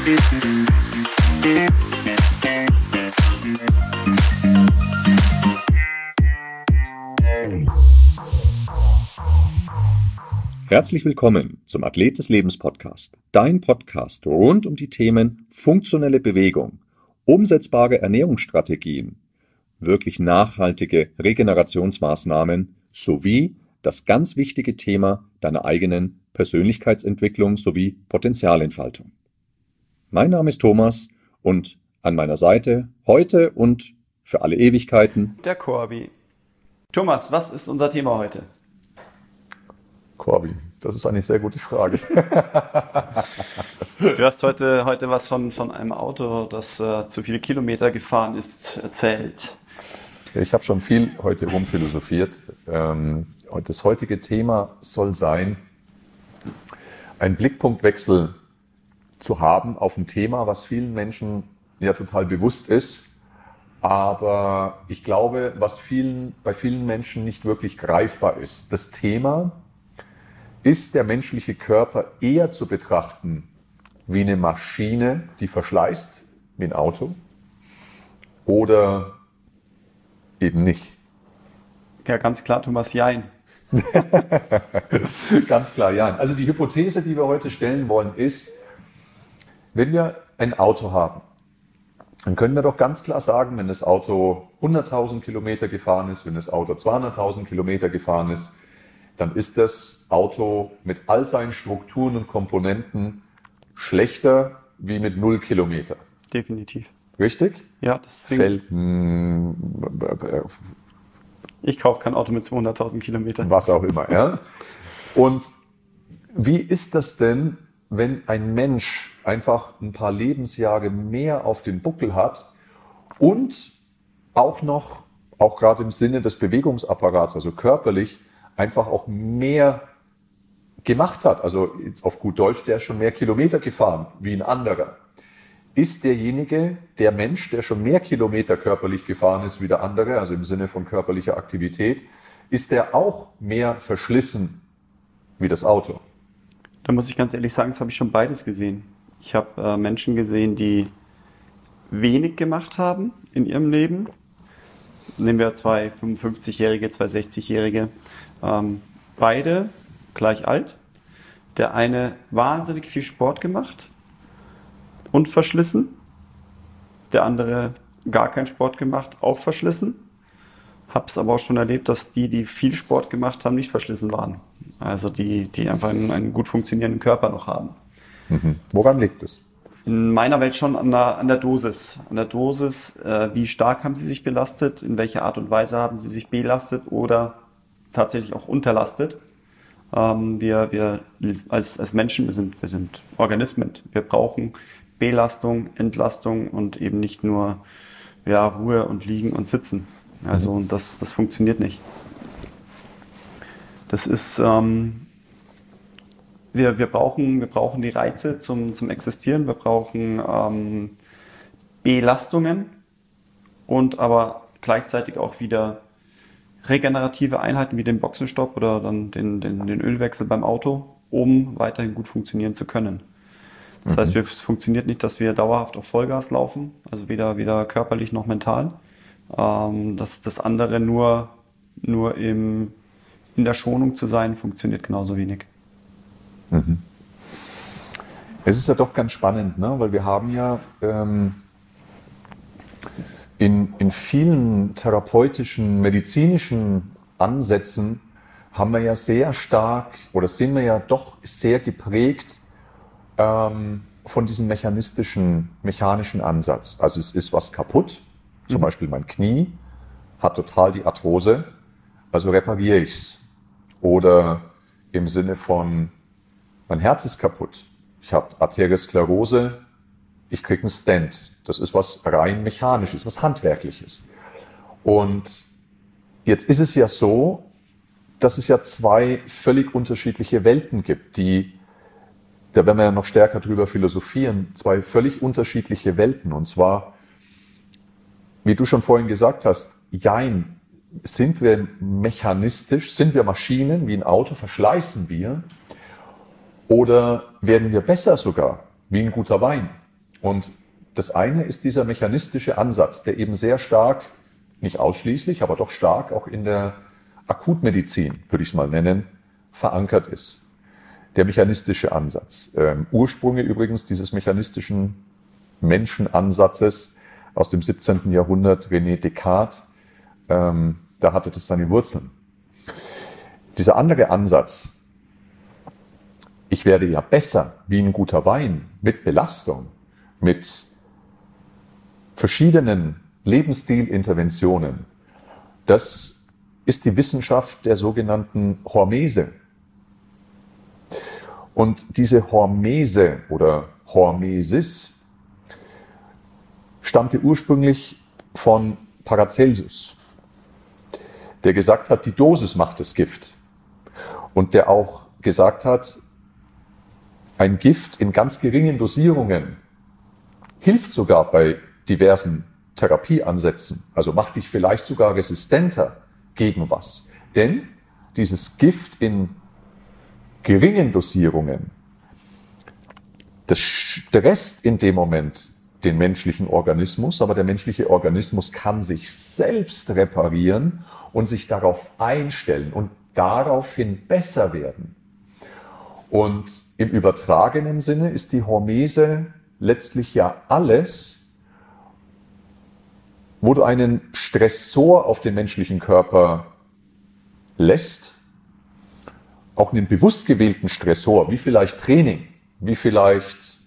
Herzlich willkommen zum Athlet des Lebens Podcast, dein Podcast rund um die Themen funktionelle Bewegung, umsetzbare Ernährungsstrategien, wirklich nachhaltige Regenerationsmaßnahmen sowie das ganz wichtige Thema deiner eigenen Persönlichkeitsentwicklung sowie Potenzialentfaltung. Mein Name ist Thomas und an meiner Seite heute und für alle Ewigkeiten der Corby. Thomas, was ist unser Thema heute? Corby, das ist eine sehr gute Frage. Du hast heute was von einem Auto, das zu viele Kilometer gefahren ist, erzählt. Ich habe schon viel heute rumphilosophiert. Das heutige Thema soll sein, einen Blickpunktwechsel zu haben auf ein Thema, was vielen Menschen ja total bewusst ist, aber ich glaube, was bei vielen Menschen nicht wirklich greifbar ist. Das Thema: Ist der menschliche Körper eher zu betrachten wie eine Maschine, die verschleißt, wie ein Auto, oder eben nicht? Ja, ganz klar, Thomas, jein. Ganz klar, ja. Also die Hypothese, die wir heute stellen wollen, ist, wenn wir ein Auto haben, dann können wir doch ganz klar sagen, wenn das Auto 100.000 Kilometer gefahren ist, wenn das Auto 200.000 Kilometer gefahren ist, dann ist das Auto mit all seinen Strukturen und Komponenten schlechter wie mit 0 Kilometer. Definitiv. Richtig? Ja, deswegen. Ich kaufe kein Auto mit 200.000 Kilometern. Was auch immer, ja. Und wie ist das denn, wenn ein Mensch einfach ein paar Lebensjahre mehr auf den Buckel hat und auch gerade im Sinne des Bewegungsapparats, also körperlich, einfach auch mehr gemacht hat, also jetzt auf gut Deutsch, der ist schon mehr Kilometer gefahren wie ein anderer. Ist der Mensch, der schon mehr Kilometer körperlich gefahren ist wie der andere, also im Sinne von körperlicher Aktivität, ist der auch mehr verschlissen wie das Auto? Da muss ich ganz ehrlich sagen, das habe ich schon beides gesehen. Ich habe Menschen gesehen, die wenig gemacht haben in ihrem Leben. Nehmen wir zwei 55-Jährige, zwei 60-Jährige. Beide gleich alt. Der eine wahnsinnig viel Sport gemacht und verschlissen. Der andere gar keinen Sport gemacht, auch verschlissen. Hab's aber auch schon erlebt, dass die viel Sport gemacht haben, nicht verschlissen waren. Also die einfach einen gut funktionierenden Körper noch haben. Mhm. Woran liegt es? In meiner Welt schon an der Dosis. An der Dosis, wie stark haben sie sich belastet, in welcher Art und Weise haben sie sich belastet oder tatsächlich auch unterlastet. Wir als Menschen, wir sind Organismen. Wir brauchen Belastung, Entlastung und eben nicht nur Ruhe und Liegen und Sitzen. Also das funktioniert nicht. Das ist wir brauchen die Reize zum Existieren. Wir brauchen Belastungen und aber gleichzeitig auch wieder regenerative Einheiten wie den Boxenstopp oder dann den Ölwechsel beim Auto, um weiterhin gut funktionieren zu können. Das heißt, es funktioniert nicht, dass wir dauerhaft auf Vollgas laufen, also weder körperlich noch mental. Das andere nur in der Schonung zu sein, funktioniert genauso wenig. Mhm. Es ist ja doch ganz spannend, ne? Weil wir haben ja in vielen therapeutischen, medizinischen Ansätzen haben wir ja sehr stark oder sind wir ja doch sehr geprägt von diesem mechanischen Ansatz. Also es ist was kaputt, zum Beispiel mein Knie hat total die Arthrose, also repariere ich es. Oder im Sinne von, mein Herz ist kaputt, ich habe Arteriosklerose, ich kriege einen Stent. Das ist was rein Mechanisches, was Handwerkliches. Und jetzt ist es ja so, dass es ja zwei völlig unterschiedliche Welten gibt, da werden wir ja noch stärker drüber philosophieren, zwei völlig unterschiedliche Welten. Und zwar, wie du schon vorhin gesagt hast, jein, sind wir mechanistisch, sind wir Maschinen wie ein Auto, verschleißen wir? Oder werden wir besser sogar, wie ein guter Wein? Und das eine ist dieser mechanistische Ansatz, der eben sehr stark, nicht ausschließlich, aber doch stark auch in der Akutmedizin, würde ich es mal nennen, verankert ist. Der mechanistische Ansatz. Ursprünge übrigens dieses mechanistischen Menschenansatzes aus dem 17. Jahrhundert, René Descartes, da hatte das seine Wurzeln. Dieser andere Ansatz, ich werde ja besser wie ein guter Wein, mit Belastung, mit verschiedenen Lebensstilinterventionen, das ist die Wissenschaft der sogenannten Hormese. Und diese Hormese oder Hormesis stammte ursprünglich von Paracelsus, der gesagt hat, die Dosis macht das Gift. Und der auch gesagt hat, ein Gift in ganz geringen Dosierungen hilft sogar bei diversen Therapieansätzen. Also macht dich vielleicht sogar resistenter gegen was. Denn dieses Gift in geringen Dosierungen, das stresst in dem Moment den menschlichen Organismus, aber der menschliche Organismus kann sich selbst reparieren und sich darauf einstellen und daraufhin besser werden. Und im übertragenen Sinne ist die Hormese letztlich ja alles, wo du einen Stressor auf den menschlichen Körper lässt, auch einen bewusst gewählten Stressor, wie vielleicht Training, wie vielleicht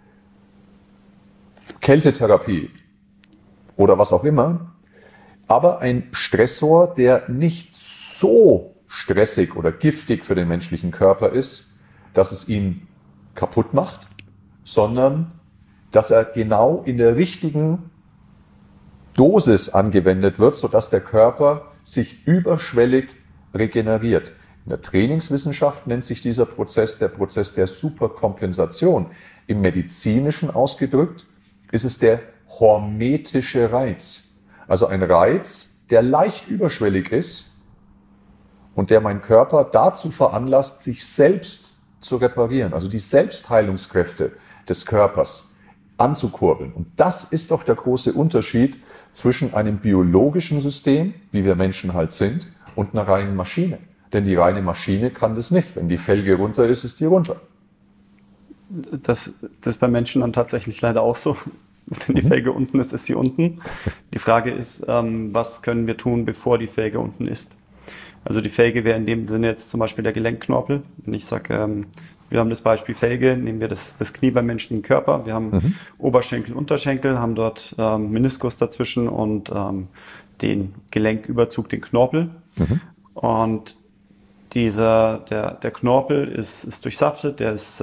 Kältetherapie oder was auch immer, aber ein Stressor, der nicht so stressig oder giftig für den menschlichen Körper ist, dass es ihn kaputt macht, sondern dass er genau in der richtigen Dosis angewendet wird, sodass der Körper sich überschwellig regeneriert. In der Trainingswissenschaft nennt sich dieser Prozess der Prozess der Superkompensation. Im Medizinischen ausgedrückt ist es der hormetische Reiz. Also ein Reiz, der leicht überschwellig ist und der meinen Körper dazu veranlasst, sich selbst zu reparieren, also die Selbstheilungskräfte des Körpers anzukurbeln. Und das ist doch der große Unterschied zwischen einem biologischen System, wie wir Menschen halt sind, und einer reinen Maschine. Denn die reine Maschine kann das nicht. Wenn die Felge runter ist, ist die runter. Das ist bei Menschen dann tatsächlich leider auch so. Wenn die Felge unten ist, ist sie unten. Die Frage ist, was können wir tun, bevor die Felge unten ist? Also die Felge wäre in dem Sinne jetzt zum Beispiel der Gelenkknorpel. Wenn ich sage, wir haben das Beispiel Felge, nehmen wir das Knie beim menschlichen Körper. Wir haben Oberschenkel, Unterschenkel, haben dort Meniskus dazwischen und den Gelenküberzug, den Knorpel. Und der Knorpel ist durchsaftet, der ist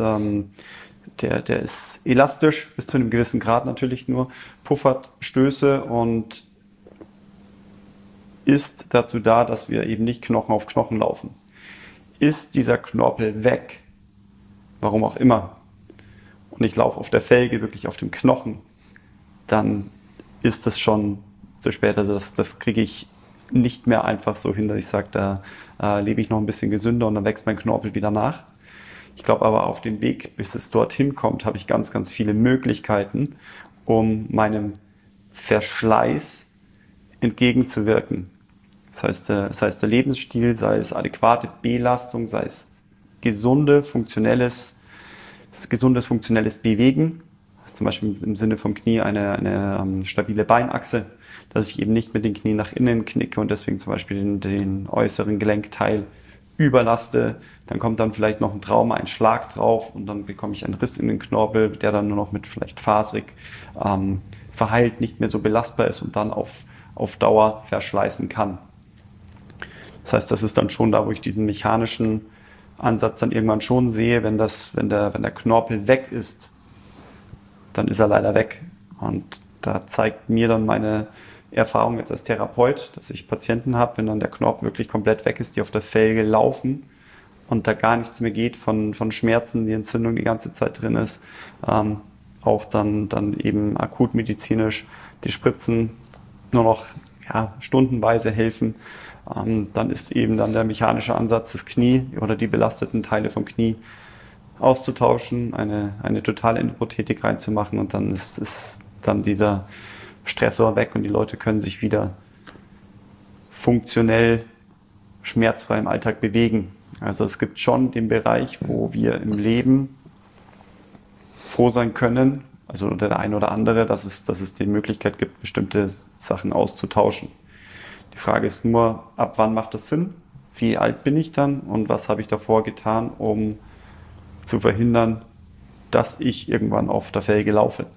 elastisch, bis zu einem gewissen Grad natürlich nur, puffert Stöße und ist dazu da, dass wir eben nicht Knochen auf Knochen laufen. Ist dieser Knorpel weg, warum auch immer, und ich laufe auf der Felge, wirklich auf dem Knochen, dann ist es schon zu spät. Also das kriege ich nicht mehr einfach so hin, dass ich sage, da lebe ich noch ein bisschen gesünder und dann wächst mein Knorpel wieder nach. Ich glaube aber, auf dem Weg, bis es dorthin kommt, habe ich ganz, ganz viele Möglichkeiten, um meinem Verschleiß entgegenzuwirken. Das heißt der Lebensstil, sei es adäquate Belastung, sei es gesundes, funktionelles Bewegen, zum Beispiel im Sinne vom Knie eine stabile Beinachse, dass ich eben nicht mit den Knien nach innen knicke und deswegen zum Beispiel den äußeren Gelenkteil überlaste. Dann kommt dann vielleicht noch ein Trauma, ein Schlag drauf und dann bekomme ich einen Riss in den Knorpel, der dann nur noch mit vielleicht fasrig verheilt, nicht mehr so belastbar ist und dann auf Dauer verschleißen kann. Das heißt, das ist dann schon da, wo ich diesen mechanischen Ansatz dann irgendwann schon sehe, wenn der Knorpel weg ist, dann ist er leider weg. Und da zeigt mir dann meine Erfahrung jetzt als Therapeut, dass ich Patienten habe, wenn dann der Knorpel wirklich komplett weg ist, die auf der Felge laufen und da gar nichts mehr geht von Schmerzen, die Entzündung die ganze Zeit drin ist, auch dann eben akutmedizinisch die Spritzen nur noch stundenweise helfen. Dann ist eben dann der mechanische Ansatz, das Knie oder die belasteten Teile vom Knie auszutauschen, eine totale Endoprothetik reinzumachen und dann ist dann dieser Stressor weg und die Leute können sich wieder funktionell schmerzfrei im Alltag bewegen. Also es gibt schon den Bereich, wo wir im Leben froh sein können, also der eine oder andere, dass es die Möglichkeit gibt, bestimmte Sachen auszutauschen. Die Frage ist nur, ab wann macht das Sinn? Wie alt bin ich dann und was habe ich davor getan, um zu verhindern, dass ich irgendwann auf der Felge laufe?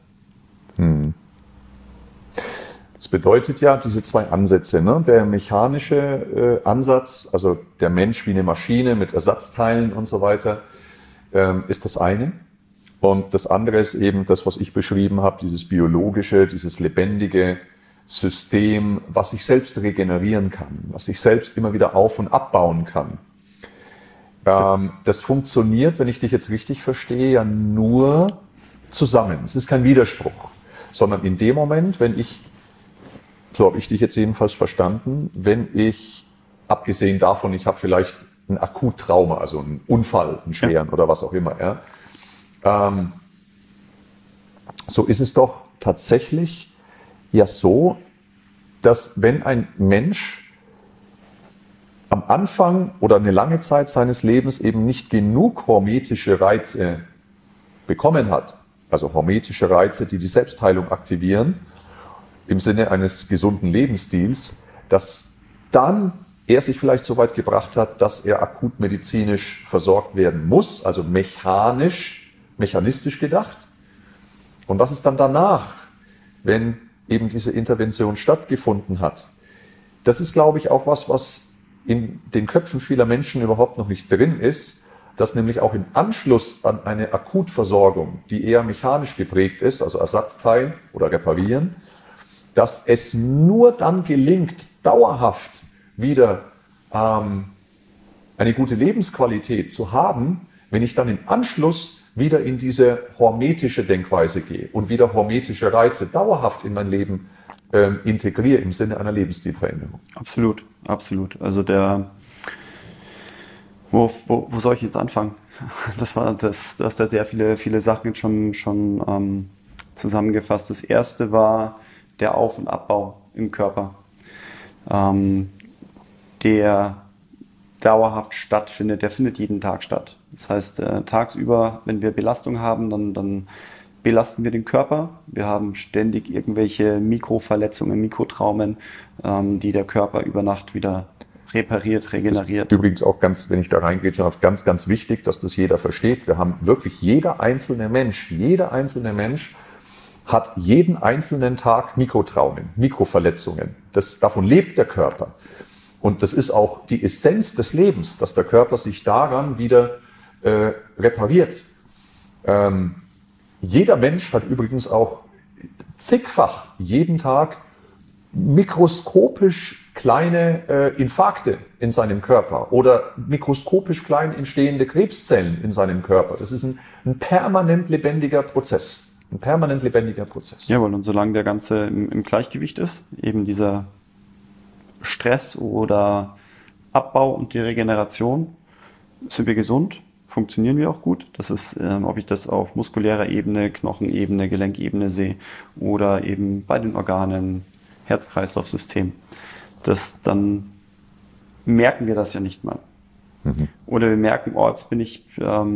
Das bedeutet ja, diese zwei Ansätze, ne? Der mechanische Ansatz, also der Mensch wie eine Maschine mit Ersatzteilen und so weiter, ist das eine. Und das andere ist eben das, was ich beschrieben habe, dieses biologische, dieses lebendige System, was sich selbst regenerieren kann, was sich selbst immer wieder auf- und abbauen kann. Das funktioniert, wenn ich dich jetzt richtig verstehe, ja nur zusammen. Es ist kein Widerspruch, sondern in dem Moment, wenn ich, so habe ich dich jetzt jedenfalls verstanden, wenn ich, abgesehen davon, ich habe vielleicht ein Akuttrauma, also einen Unfall, einen schweren oder was auch immer, ja, so ist es doch tatsächlich ja so, dass wenn ein Mensch am Anfang oder eine lange Zeit seines Lebens eben nicht genug hormetische Reize bekommen hat, also hormetische Reize, die die Selbstheilung aktivieren, im Sinne eines gesunden Lebensstils, dass dann er sich vielleicht so weit gebracht hat, dass er akut medizinisch versorgt werden muss, also mechanistisch gedacht. Und was ist dann danach, wenn eben diese Intervention stattgefunden hat? Das ist, glaube ich, auch was in den Köpfen vieler Menschen überhaupt noch nicht drin ist, dass nämlich auch im Anschluss an eine Akutversorgung, die eher mechanisch geprägt ist, also Ersatzteil oder reparieren, dass es nur dann gelingt, dauerhaft wieder eine gute Lebensqualität zu haben, wenn ich dann im Anschluss wieder in diese hormetische Denkweise gehe und wieder hormetische Reize dauerhaft in mein Leben integriere im Sinne einer Lebensstilveränderung. Absolut, absolut. Also wo soll ich jetzt anfangen? Du hast da sehr viele Sachen jetzt schon zusammengefasst. Das erste war der Auf- und Abbau im Körper, der dauerhaft stattfindet, der findet jeden Tag statt. Das heißt, tagsüber, wenn wir Belastung haben, dann belasten wir den Körper. Wir haben ständig irgendwelche Mikroverletzungen, Mikrotraumen, die der Körper über Nacht wieder repariert, regeneriert. Übrigens auch ganz, wenn ich da reingehe, schon auf ganz, ganz wichtig, dass das jeder versteht. Wir haben wirklich jeder einzelne Mensch hat jeden einzelnen Tag Mikrotraumen, Mikroverletzungen. Davon lebt der Körper. Und das ist auch die Essenz des Lebens, dass der Körper sich daran wieder repariert. Jeder Mensch hat übrigens auch zigfach jeden Tag mikroskopisch kleine Infarkte in seinem Körper oder mikroskopisch klein entstehende Krebszellen in seinem Körper. Das ist ein permanent lebendiger Prozess. Ein permanent lebendiger Prozess. Jawohl, und solange der Ganze im Gleichgewicht ist, eben dieser Stress oder Abbau und die Regeneration, sind wir gesund, funktionieren wir auch gut. Das ist, ob ich das auf muskulärer Ebene, Knochenebene, Gelenkebene sehe oder eben bei den Organen, Herz-Kreislauf-System. Dann merken wir das ja nicht mal. Mhm. Oder wir merken, jetzt bin ich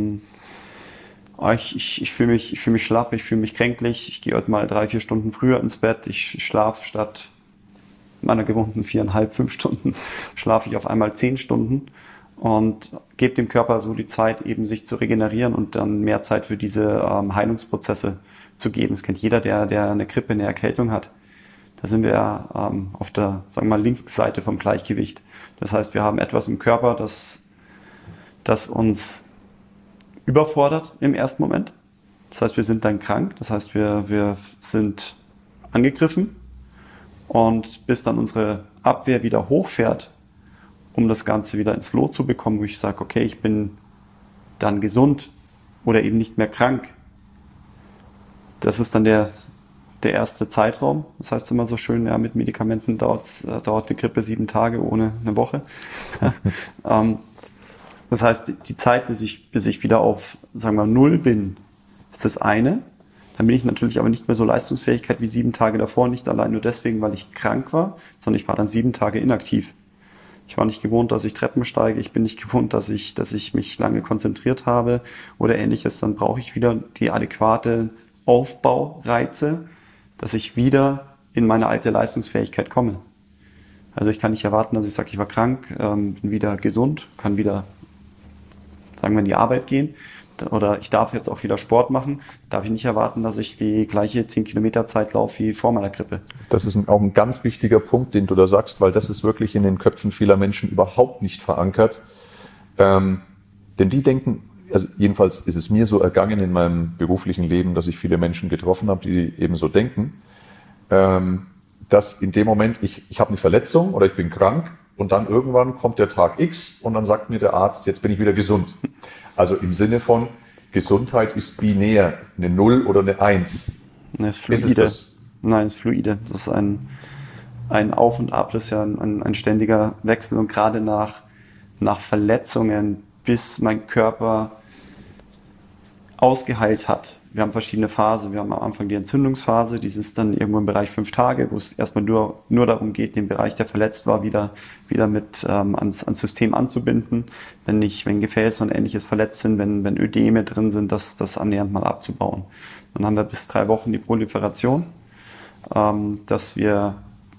fühle mich schlapp, ich fühle mich kränklich, ich gehe heute mal 3-4 Stunden früher ins Bett, ich schlafe statt meiner gewohnten 4,5, 5 Stunden, schlafe ich auf einmal 10 Stunden und gebe dem Körper so die Zeit, eben sich zu regenerieren und dann mehr Zeit für diese Heilungsprozesse zu geben. Das kennt jeder, der eine Grippe, eine Erkältung hat. Da sind wir auf der, sagen wir mal, linken Seite vom Gleichgewicht. Das heißt, wir haben etwas im Körper, das uns überfordert im ersten Moment. Das heißt, wir sind dann krank. Das heißt, wir sind angegriffen. Und bis dann unsere Abwehr wieder hochfährt, um das Ganze wieder ins Lot zu bekommen, wo ich sage, okay, ich bin dann gesund oder eben nicht mehr krank. Das ist dann der erste Zeitraum. Das heißt immer so schön, ja, mit Medikamenten dauert die Grippe 7 Tage ohne eine Woche. Das heißt, die Zeit, bis ich wieder auf, sagen wir, 0 bin, ist das eine. Dann bin ich natürlich aber nicht mehr so leistungsfähig wie 7 Tage davor, nicht allein nur deswegen, weil ich krank war, sondern ich war dann 7 Tage inaktiv. Ich war nicht gewohnt, dass ich Treppen steige, ich bin nicht gewohnt, dass ich mich lange konzentriert habe oder ähnliches. Dann brauche ich wieder die adäquate Aufbaureize, dass ich wieder in meine alte Leistungsfähigkeit komme. Also ich kann nicht erwarten, dass ich sage, ich war krank, bin wieder gesund, kann wieder, sagen wir, in die Arbeit gehen oder ich darf jetzt auch wieder Sport machen, darf ich nicht erwarten, dass ich die gleiche 10 Kilometer Zeit laufe wie vor meiner Grippe. Das ist auch ein ganz wichtiger Punkt, den du da sagst, weil das ist wirklich in den Köpfen vieler Menschen überhaupt nicht verankert. Denn die denken, also jedenfalls ist es mir so ergangen in meinem beruflichen Leben, dass ich viele Menschen getroffen habe, die eben so denken, dass in dem Moment, ich habe eine Verletzung oder ich bin krank und dann irgendwann kommt der Tag X und dann sagt mir der Arzt, jetzt bin ich wieder gesund. Also im Sinne von, Gesundheit ist binär, eine 0 oder eine 1. Das ist fluide. Ist es das? Nein, es ist fluide. Das ist ein Auf und Ab, das ist ja ein ständiger Wechsel und gerade nach Verletzungen, bis mein Körper ausgeheilt hat. Wir haben verschiedene Phasen. Wir haben am Anfang die Entzündungsphase, die ist dann irgendwo im Bereich 5 Tage, wo es erstmal nur darum geht, den Bereich, der verletzt war, wieder mit ans System anzubinden. Wenn Gefäße und Ähnliches verletzt sind, wenn Ödeme drin sind, das annähernd mal abzubauen. Dann haben wir bis 3 Wochen die Proliferation, dass wir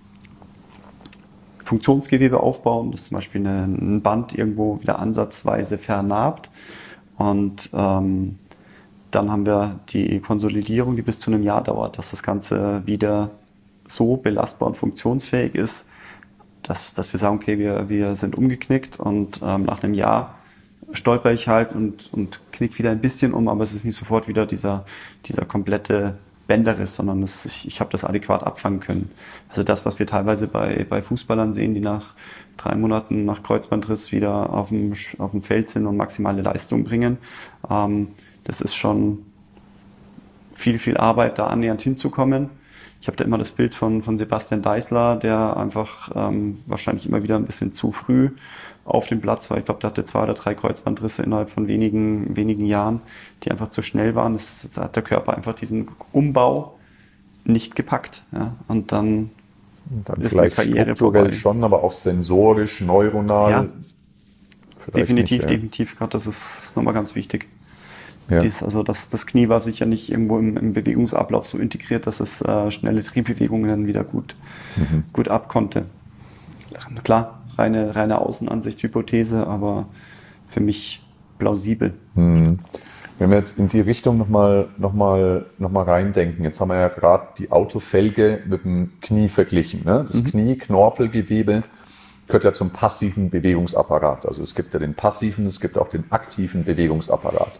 Funktionsgewebe aufbauen, dass zum Beispiel ein Band irgendwo wieder ansatzweise vernarbt und dann haben wir die Konsolidierung, die bis zu einem Jahr dauert, dass das Ganze wieder so belastbar und funktionsfähig ist, dass wir sagen, okay, wir sind umgeknickt und nach einem Jahr stolper ich halt und knick wieder ein bisschen um, aber es ist nicht sofort wieder dieser komplette Bänderriss, sondern ich habe das adäquat abfangen können. Also das, was wir teilweise bei Fußballern sehen, die nach 3 Monaten nach Kreuzbandriss wieder auf dem Feld sind und maximale Leistung bringen, das ist schon viel, viel Arbeit, da annähernd hinzukommen. Ich habe da immer das Bild von Sebastian Deißler, der einfach wahrscheinlich immer wieder ein bisschen zu früh auf dem Platz war. Ich glaube, der hatte 2 oder 3 Kreuzbandrisse innerhalb von wenigen Jahren, die einfach zu schnell waren. Das hat der Körper einfach diesen Umbau nicht gepackt. Ja? Und dann ist vielleicht eine Karriere strukturell vorbei. schon, aber auch sensorisch, neuronal. Ja, definitiv, nicht, ja. Gerade das ist nochmal ganz wichtig. Ja. Das Knie war sicher nicht irgendwo im Bewegungsablauf so integriert, dass es schnelle Drehbewegungen dann wieder gut abkonnte. Klar, reine Außenansicht, Hypothese, aber für mich plausibel. Wenn wir jetzt in die Richtung noch mal reindenken, jetzt haben wir ja gerade die Autofelge mit dem Knie verglichen. Ne? Das Knie, Knorpelgewebe, gehört ja zum passiven Bewegungsapparat. Also es gibt ja den passiven, es gibt auch den aktiven Bewegungsapparat.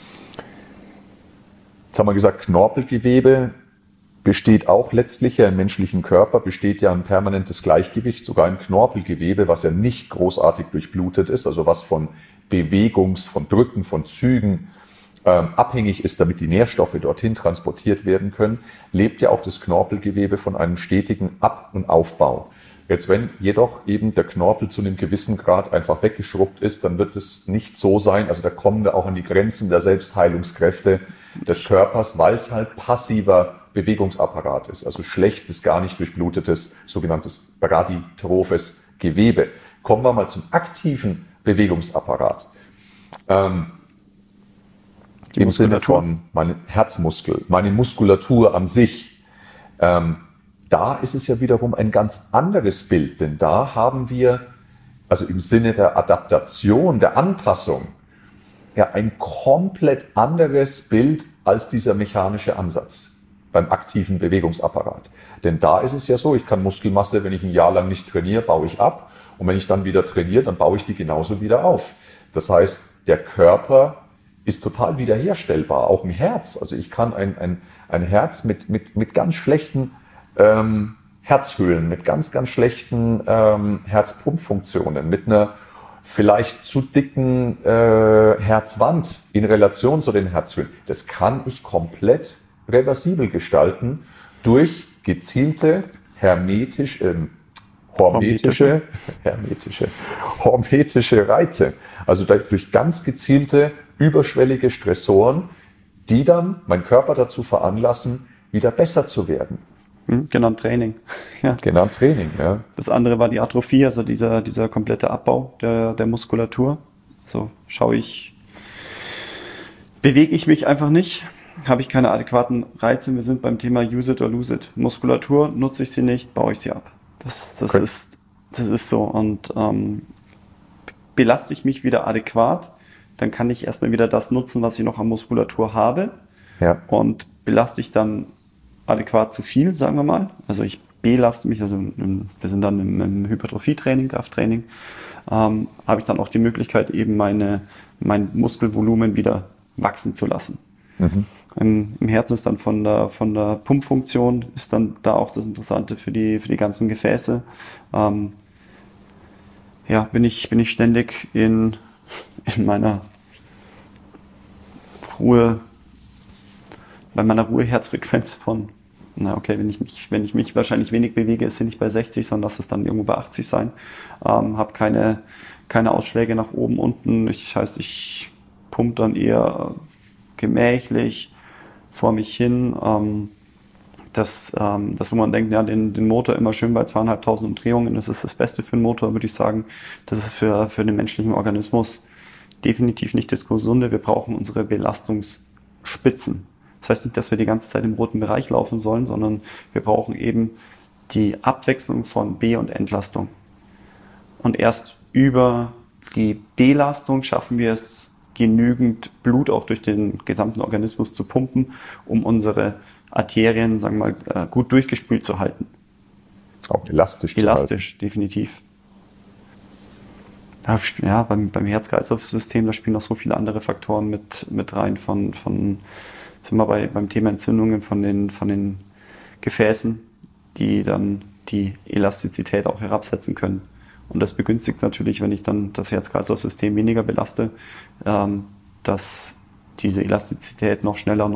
Jetzt haben wir gesagt, Knorpelgewebe besteht auch letztlich ja im menschlichen Körper, besteht ja ein permanentes Gleichgewicht, sogar ein Knorpelgewebe, was ja nicht großartig durchblutet ist, also was von von Drücken, von Zügen abhängig ist, damit die Nährstoffe dorthin transportiert werden können, lebt ja auch das Knorpelgewebe von einem stetigen Ab- und Aufbau. Jetzt, wenn jedoch eben der Knorpel zu einem gewissen Grad einfach weggeschrubbt ist, dann wird es nicht so sein, also da kommen wir auch an die Grenzen der Selbstheilungskräfte des Körpers, weil es halt passiver Bewegungsapparat ist, also schlecht bis gar nicht durchblutetes, sogenanntes braditrophes Gewebe. Kommen wir mal zum aktiven Bewegungsapparat. Im Sinne von meinem Herzmuskel, meine Muskulatur an sich. Da ist es ja wiederum ein ganz anderes Bild, denn da haben wir, also im Sinne der Adaptation, der Anpassung, ja ein komplett anderes Bild als dieser mechanische Ansatz beim aktiven Bewegungsapparat. Denn da ist es ja so, ich kann Muskelmasse, wenn ich ein Jahr lang nicht trainiere, baue ich ab. Und wenn ich dann wieder trainiere, dann baue ich die genauso wieder auf. Das heißt, der Körper ist total wiederherstellbar, auch ein Herz. Also ich kann ein Herz mit ganz schlechten Herzhöhlen, mit ganz, ganz schlechten Herzpumpfunktionen, mit einer vielleicht zu dicken Herzwand in Relation zu den Herzhöhlen. Das kann ich komplett reversibel gestalten durch gezielte hormetische Reize. Also durch ganz gezielte, überschwellige Stressoren, die dann meinen Körper dazu veranlassen, wieder besser zu werden. Genannt Training. Ja. Genannt Training, ja. Das andere war die Atrophie, also dieser komplette Abbau der Muskulatur. So bewege ich mich einfach nicht, habe ich keine adäquaten Reize. Wir sind beim Thema Use it or lose it. Muskulatur, nutze ich sie nicht, baue ich sie ab. Das ist so. Und belaste ich mich wieder adäquat, dann kann ich erstmal wieder das nutzen, was ich noch an Muskulatur habe. Ja. Und belaste ich dann adäquat zu viel, sagen wir mal. Also ich belaste mich, also wir sind dann im Hypertrophietraining, Krafttraining, habe ich dann auch die Möglichkeit, eben mein Muskelvolumen wieder wachsen zu lassen. Mhm. Im Herzen ist dann von der Pumpfunktion ist dann da auch das Interessante für die ganzen Gefäße. Bin ich ständig in meiner Ruhe, bei meiner Ruheherzfrequenz von, wenn ich mich wahrscheinlich wenig bewege, ist sie nicht bei 60, sondern lass es dann irgendwo bei 80 sein. Habe keine Ausschläge nach oben, unten. Ich pumpe dann eher gemächlich vor mich hin. Das, wo man denkt, ja, den Motor immer schön bei 2.500 Umdrehungen, das ist das Beste für einen Motor, würde ich sagen. Das ist für den menschlichen Organismus definitiv nicht das Gesunde. Wir brauchen unsere Belastungsspitzen. Das heißt nicht, dass wir die ganze Zeit im roten Bereich laufen sollen, sondern wir brauchen eben die Abwechslung von B- und Entlastung. Und erst über die Belastung schaffen wir es, genügend Blut auch durch den gesamten Organismus zu pumpen, um unsere Arterien, sagen wir mal, gut durchgespült zu halten. Auch elastisch zu halten. Elastisch, definitiv. Ja, beim Herz-Kreislauf-System, da spielen noch so viele andere Faktoren mit rein, sind wir beim Thema Entzündungen von den Gefäßen, die dann die Elastizität auch herabsetzen können. Und das begünstigt natürlich, wenn ich dann das Herz-Kreislauf-System weniger belaste, dass diese Elastizität noch schneller,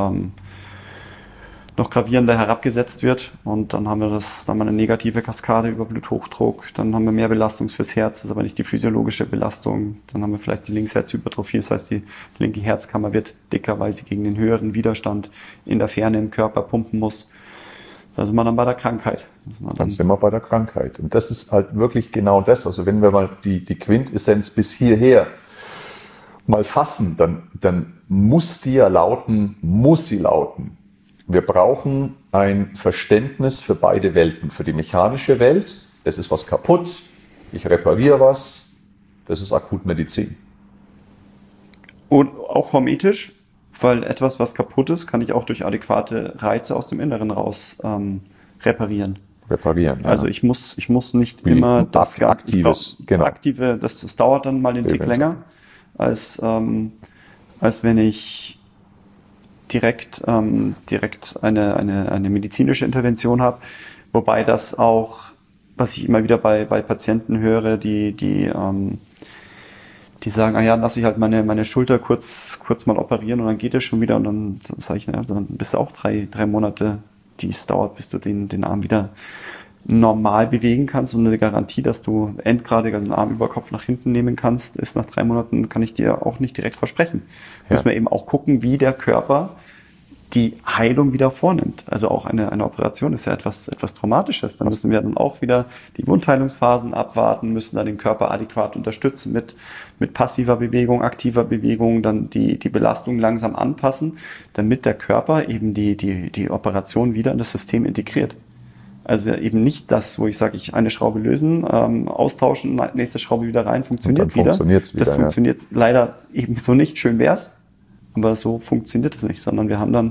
noch gravierender herabgesetzt wird. Und dann haben wir eine negative Kaskade über Bluthochdruck. Dann haben wir mehr Belastung fürs Herz, das ist aber nicht die physiologische Belastung. Dann haben wir vielleicht die Linksherzhypertrophie, das heißt, die linke Herzkammer wird dicker, weil sie gegen den höheren Widerstand in der Ferne im Körper pumpen muss. Da sind wir dann bei der Krankheit. Dann sind wir bei der Krankheit. Und das ist halt wirklich genau das. Also wenn wir mal die Quintessenz bis hierher mal fassen, dann muss sie lauten. Wir brauchen ein Verständnis für beide Welten. Für die mechanische Welt, es ist was kaputt, ich repariere was, das ist Akutmedizin. Und auch hormetisch, weil etwas, was kaputt ist, kann ich auch durch adäquate Reize aus dem Inneren raus reparieren. Ja. Also ich muss nicht immer das aktives, genau. Aktive, das dauert dann mal den Tick länger, als wenn ich direkt eine medizinische Intervention habe. Wobei das auch, was ich immer wieder bei Patienten höre, die sagen, lass ich halt meine Schulter kurz mal operieren und dann geht es schon wieder. Und dann sage ich, dann bist du auch drei Monate, die es dauert, bis du den Arm wieder normal bewegen kannst. Und eine Garantie, dass du endgradig den Arm über Kopf nach hinten nehmen kannst, ist nach 3 Monaten, kann ich dir auch nicht direkt versprechen. Ja. Muss man eben auch gucken, wie der Körper die Heilung wieder vornimmt. Also auch eine Operation ist ja etwas Traumatisches. Da müssen wir dann auch wieder die Wundheilungsphasen abwarten, müssen dann den Körper adäquat unterstützen mit passiver Bewegung, aktiver Bewegung, dann die Belastung langsam anpassen, damit der Körper eben die Operation wieder in das System integriert. Also eben nicht das, wo ich sage, eine Schraube lösen, austauschen, nächste Schraube wieder rein, funktioniert wieder. Das funktioniert leider eben so nicht. Schön wär's. Aber so funktioniert es nicht, sondern wir haben dann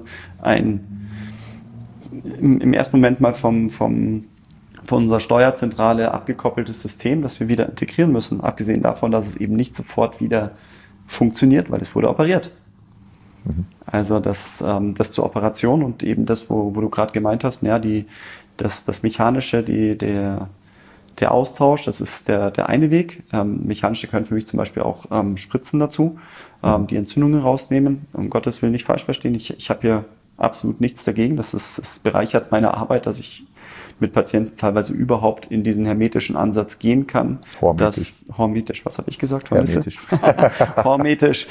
im ersten Moment mal von unserer Steuerzentrale abgekoppeltes System, das wir wieder integrieren müssen. Abgesehen davon, dass es eben nicht sofort wieder funktioniert, weil es wurde operiert. Mhm. Also das zur Operation und eben das, wo du gerade gemeint hast, das Mechanische, der Austausch, das ist der eine Weg. Mechanische können für mich zum Beispiel auch Spritzen dazu, die Entzündungen rausnehmen. Um Gottes Willen nicht falsch verstehen. Ich habe hier absolut nichts dagegen. Es bereichert meine Arbeit, dass ich mit Patienten teilweise überhaupt in diesen hermetischen Ansatz gehen kann. Hormetisch, was habe ich gesagt? Hermetisch. Hormetisch.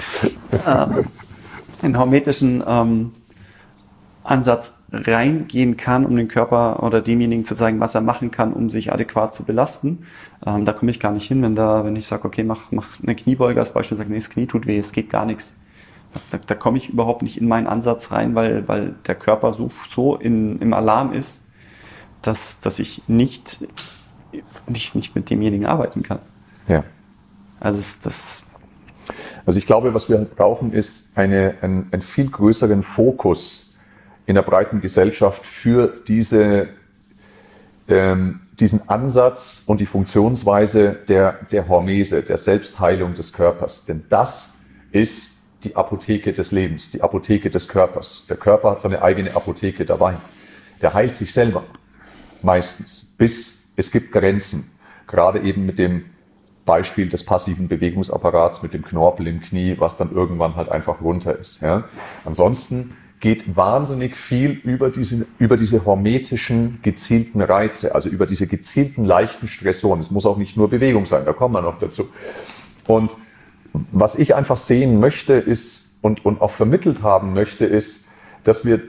In hormetischen Ansatz reingehen kann, um den Körper oder demjenigen zu zeigen, was er machen kann, um sich adäquat zu belasten. Da komme ich gar nicht hin, wenn ich sage, okay, mach eine Kniebeuge als Beispiel, sage, nee, das Knie tut weh, es geht gar nichts. Da komme ich überhaupt nicht in meinen Ansatz rein, weil der Körper so im Alarm ist, dass ich nicht mit demjenigen arbeiten kann. Ja. Also ich glaube, was wir brauchen, ist einen viel größeren Fokus in der breiten Gesellschaft für diesen Ansatz und die Funktionsweise der Hormese, der Selbstheilung des Körpers. Denn das ist die Apotheke des Lebens, die Apotheke des Körpers. Der Körper hat seine eigene Apotheke dabei. Der heilt sich selber, meistens, bis es gibt Grenzen. Gerade eben mit dem Beispiel des passiven Bewegungsapparats, mit dem Knorpel im Knie, was dann irgendwann halt einfach runter ist. Ja. Ansonsten geht wahnsinnig viel über diese hormetischen, gezielten Reize, also über diese gezielten, leichten Stressoren. Es muss auch nicht nur Bewegung sein, da kommen wir noch dazu. Und was ich einfach sehen möchte ist und auch vermittelt haben möchte, ist, dass wir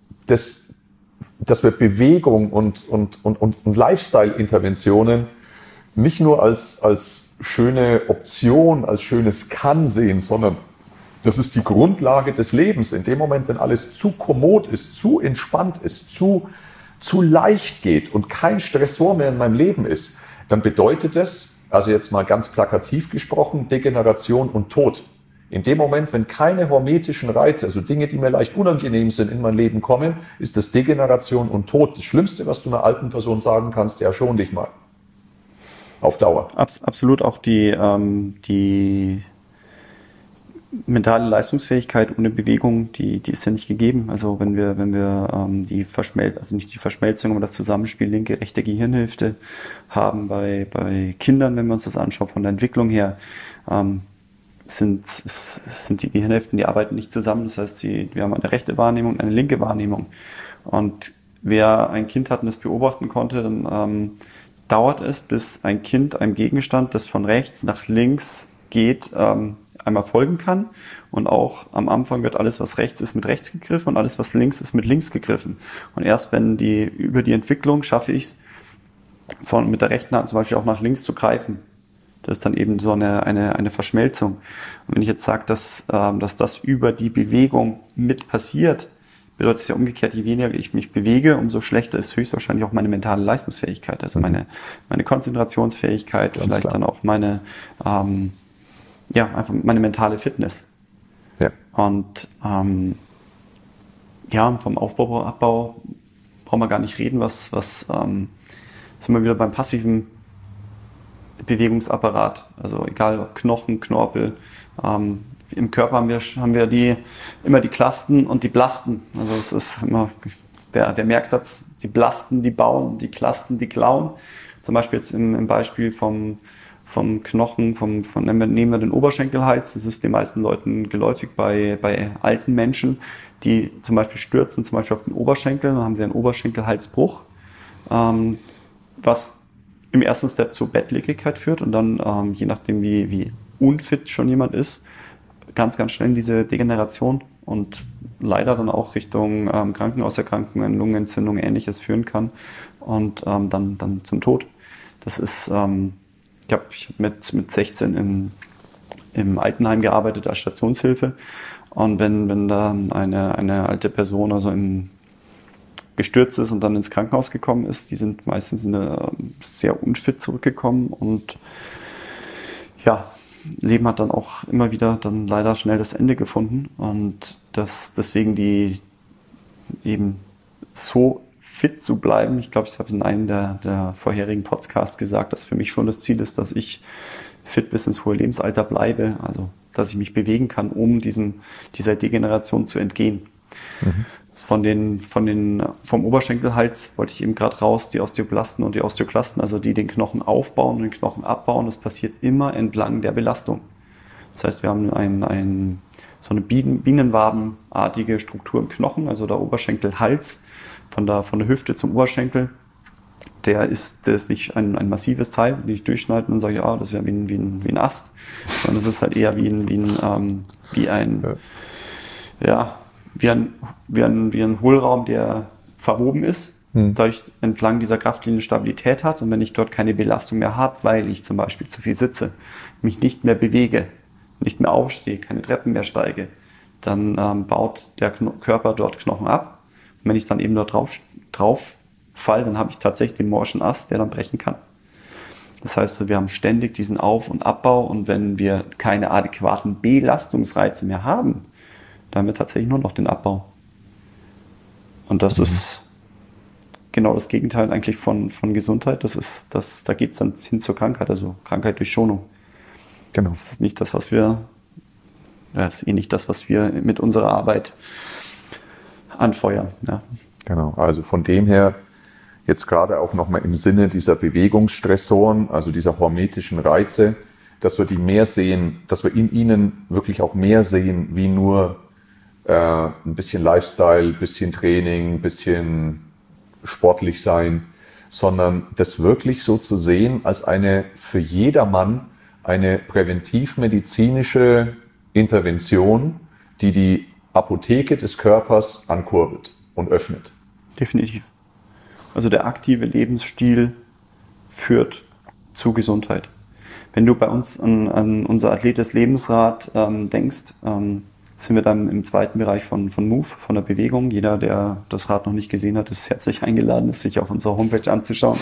Bewegung und Lifestyle-Interventionen nicht nur als schöne Option, als schönes Kann sehen, sondern das ist die Grundlage des Lebens. In dem Moment, wenn alles zu kommod ist, zu entspannt ist, zu leicht geht und kein Stressor mehr in meinem Leben ist, dann bedeutet es, also jetzt mal ganz plakativ gesprochen, Degeneration und Tod. In dem Moment, wenn keine hormetischen Reize, also Dinge, die mir leicht unangenehm sind, in mein Leben kommen, ist das Degeneration und Tod. Das Schlimmste, was du einer alten Person sagen kannst, ja, schon dich mal. Auf Dauer. Absolut, auch die mentale Leistungsfähigkeit ohne Bewegung, die ist ja nicht gegeben. Also wenn wir nicht die Verschmelzung, aber das Zusammenspiel linke, rechte Gehirnhälfte haben bei Kindern, wenn wir uns das anschauen, von der Entwicklung her, sind die Gehirnhälften, die arbeiten nicht zusammen. Das heißt, wir haben eine rechte Wahrnehmung und eine linke Wahrnehmung. Und wer ein Kind hat und das beobachten konnte, dann dauert es, bis ein Kind einem Gegenstand, das von rechts nach links geht, einmal folgen kann. Und auch am Anfang wird alles, was rechts ist, mit rechts gegriffen und alles, was links ist, mit links gegriffen. Und erst über die Entwicklung schaffe ich es, mit der rechten Hand zum Beispiel auch nach links zu greifen. Das ist dann eben so eine Verschmelzung. Und wenn ich jetzt sage, dass das über die Bewegung mit passiert, bedeutet es ja umgekehrt, je weniger ich mich bewege, umso schlechter ist höchstwahrscheinlich auch meine mentale Leistungsfähigkeit, also meine Konzentrationsfähigkeit, Ganz vielleicht klar. dann auch einfach meine mentale Fitness. Ja. Und vom Aufbau, Abbau brauchen wir gar nicht reden, sind wir wieder beim passiven Bewegungsapparat, also egal ob Knochen, Knorpel, im Körper haben wir immer die Klasten und die Blasten. Also es ist immer der Merksatz, die Blasten, die bauen, die Klasten, die klauen. Zum Beispiel jetzt im Beispiel vom Knochen, nehmen wir den Oberschenkelhals. Das ist den meisten Leuten geläufig bei alten Menschen, die zum Beispiel stürzen, zum Beispiel auf den Oberschenkel, dann haben sie einen Oberschenkelhalsbruch, was im ersten Step zur Bettlägerigkeit führt und dann, je nachdem wie unfit schon jemand ist, ganz, ganz schnell in diese Degeneration und leider dann auch Richtung Krankenhauserkrankungen, Lungenentzündung, Ähnliches führen kann und dann zum Tod. Das ist, ich habe mit 16 im Altenheim gearbeitet als Stationshilfe und wenn dann eine alte Person also gestürzt ist und dann ins Krankenhaus gekommen ist, die sind meistens sehr unfit zurückgekommen und ja, Leben hat dann auch immer wieder dann leider schnell das Ende gefunden und deswegen die eben so fit zu bleiben. Ich glaube, ich habe in einem der vorherigen Podcasts gesagt, dass für mich schon das Ziel ist, dass ich fit bis ins hohe Lebensalter bleibe, also dass ich mich bewegen kann, um dieser Degeneration zu entgehen. Mhm. Vom Oberschenkelhals wollte ich eben gerade raus, die Osteoblasten und die Osteoklasten, also die den Knochen aufbauen und den Knochen abbauen, das passiert immer entlang der Belastung. Das heißt, wir haben so eine bienenwabenartige Struktur im Knochen, also der Oberschenkelhals, von der Hüfte zum Oberschenkel, der ist nicht ein massives Teil, den ich durchschneide und dann sage ich, das ist ja wie ein Ast, sondern es ist halt eher wie ein Hohlraum, der verwoben ist, dadurch entlang dieser Kraftlinie Stabilität hat. Und wenn ich dort keine Belastung mehr habe, weil ich zum Beispiel zu viel sitze, mich nicht mehr bewege, nicht mehr aufstehe, keine Treppen mehr steige, dann baut der Körper dort Knochen ab. Und wenn ich dann eben dort drauf falle, dann habe ich tatsächlich den morschen Ast, der dann brechen kann. Das heißt, wir haben ständig diesen Auf- und Abbau, und wenn wir keine adäquaten Belastungsreize mehr haben, dann haben wir tatsächlich nur noch den Abbau. Und das ist genau das Gegenteil eigentlich von Gesundheit. Da geht es dann hin zur Krankheit, also Krankheit durch Schonung. Genau. Das ist nicht das, was wir mit unserer Arbeit anfeuern. Ja. Genau, also von dem her, jetzt gerade auch nochmal im Sinne dieser Bewegungsstressoren, also dieser hormetischen Reize, dass wir die mehr sehen, dass wir in ihnen wirklich auch mehr sehen, wie nur ein bisschen Lifestyle, ein bisschen Training, ein bisschen sportlich sein, sondern das wirklich so zu sehen als eine für jedermann eine präventivmedizinische Intervention, die die Apotheke des Körpers ankurbelt und öffnet. Definitiv. Also der aktive Lebensstil führt zu Gesundheit. Wenn du bei uns an unser Athlet des Lebensrad denkst, sind wir dann im zweiten Bereich von Move, von der Bewegung. Jeder, der das Rad noch nicht gesehen hat, ist herzlich eingeladen, es sich auf unserer Homepage anzuschauen.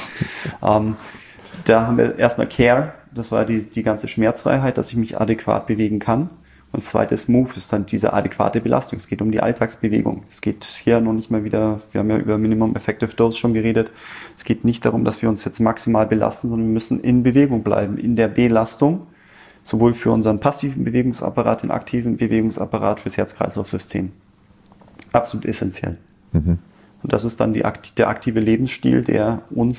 Da haben wir erstmal Care, das war die ganze Schmerzfreiheit, dass ich mich adäquat bewegen kann. Und das zweite ist Move, ist dann diese adäquate Belastung. Es geht um die Alltagsbewegung. Es geht hier noch nicht mal wieder, wir haben ja über Minimum Effective Dose schon geredet. Es geht nicht darum, dass wir uns jetzt maximal belasten, sondern wir müssen in Bewegung bleiben, in der Belastung. Sowohl für unseren passiven Bewegungsapparat, den aktiven Bewegungsapparat, fürs Herz-Kreislauf-System. Absolut essentiell. Und das ist dann der aktive Lebensstil, der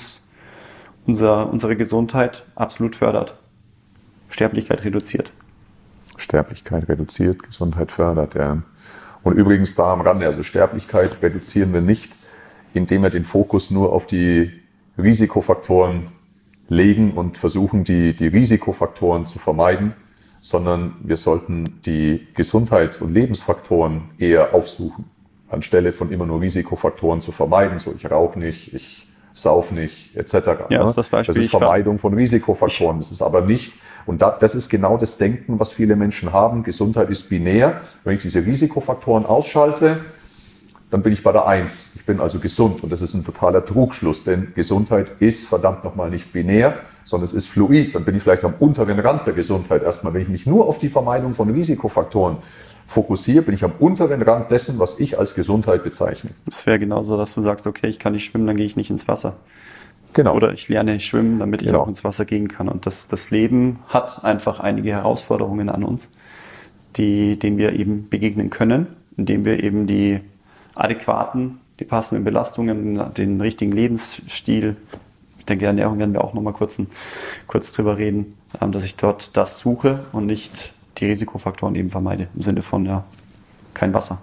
unsere Gesundheit absolut fördert. Sterblichkeit reduziert. Sterblichkeit reduziert, Gesundheit fördert, ja. Und übrigens da am Rande, also Sterblichkeit reduzieren wir nicht, indem wir den Fokus nur auf die Risikofaktoren legen und versuchen, die Risikofaktoren zu vermeiden, sondern wir sollten die Gesundheits- und Lebensfaktoren eher aufsuchen, anstelle von immer nur Risikofaktoren zu vermeiden, so ich rauche nicht, ich sauf nicht, etc. Ja, das ist das Beispiel. Das ist Vermeidung von Risikofaktoren, das ist aber nicht, und das ist genau das Denken, was viele Menschen haben, Gesundheit ist binär, wenn ich diese Risikofaktoren ausschalte, dann bin ich bei der 1. Ich bin also gesund, und das ist ein totaler Trugschluss, denn Gesundheit ist verdammt nochmal nicht binär, sondern es ist fluid. Dann bin ich vielleicht am unteren Rand der Gesundheit erstmal. Wenn ich mich nur auf die Vermeidung von Risikofaktoren fokussiere, bin ich am unteren Rand dessen, was ich als Gesundheit bezeichne. Es wäre genauso, dass du sagst, okay, ich kann nicht schwimmen, dann gehe ich nicht ins Wasser. Genau. Oder ich lerne schwimmen, damit ich auch ins Wasser gehen kann. Und das Leben hat einfach einige Herausforderungen an uns, denen wir eben begegnen können, indem wir eben die passenden Belastungen, den richtigen Lebensstil, ich denke, Ernährung werden wir auch nochmal kurz drüber reden, dass ich dort das suche und nicht die Risikofaktoren eben vermeide, im Sinne von kein Wasser.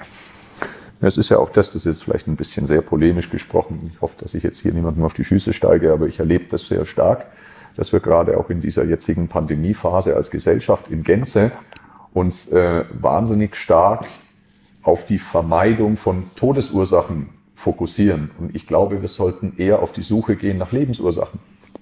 Es ist ja auch das ist jetzt vielleicht ein bisschen sehr polemisch gesprochen. Ich hoffe, dass ich jetzt hier niemandem auf die Füße steige, aber ich erlebe das sehr stark, dass wir gerade auch in dieser jetzigen Pandemiephase als Gesellschaft in Gänze uns wahnsinnig stark auf die Vermeidung von Todesursachen fokussieren. Und ich glaube, wir sollten eher auf die Suche gehen nach Lebensursachen.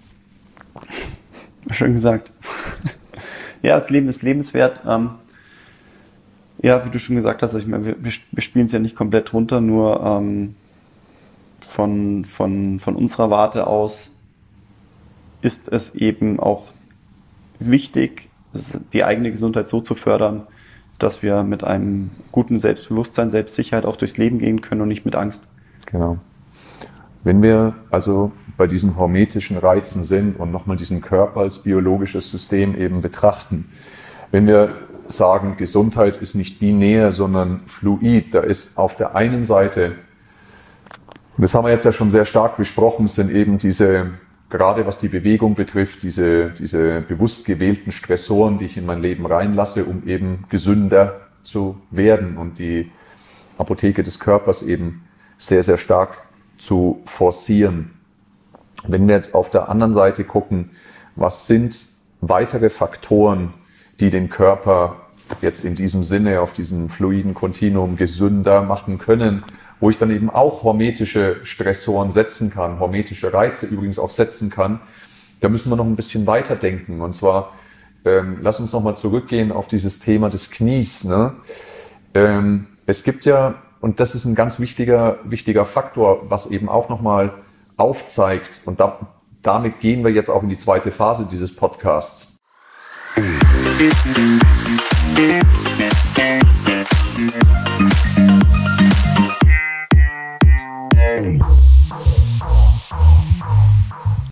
Schön gesagt. Ja, das Leben ist lebenswert. Ja, wie du schon gesagt hast, ich meine, wir spielen es ja nicht komplett runter, nur von unserer Warte aus ist es eben auch wichtig, die eigene Gesundheit so zu fördern, dass wir mit einem guten Selbstbewusstsein, Selbstsicherheit auch durchs Leben gehen können und nicht mit Angst. Genau. Wenn wir also bei diesen hormetischen Reizen sind und nochmal diesen Körper als biologisches System eben betrachten, wenn wir sagen, Gesundheit ist nicht binär, sondern fluid, da ist auf der einen Seite, und das haben wir jetzt ja schon sehr stark besprochen, sind eben diese, gerade was die Bewegung betrifft, diese bewusst gewählten Stressoren, die ich in mein Leben reinlasse, um eben gesünder zu werden und die Apotheke des Körpers eben sehr, sehr stark zu forcieren. Wenn wir jetzt auf der anderen Seite gucken, was sind weitere Faktoren, die den Körper jetzt in diesem Sinne auf diesem fluiden Kontinuum gesünder machen können, wo ich dann eben auch hormetische Stressoren setzen kann, hormetische Reize übrigens auch setzen kann, da müssen wir noch ein bisschen weiter denken. Und zwar, lass uns nochmal zurückgehen auf dieses Thema des Knies. Ne? Es gibt ja, und das ist ein ganz wichtiger Faktor, was eben auch nochmal aufzeigt, und damit gehen wir jetzt auch in die zweite Phase dieses Podcasts.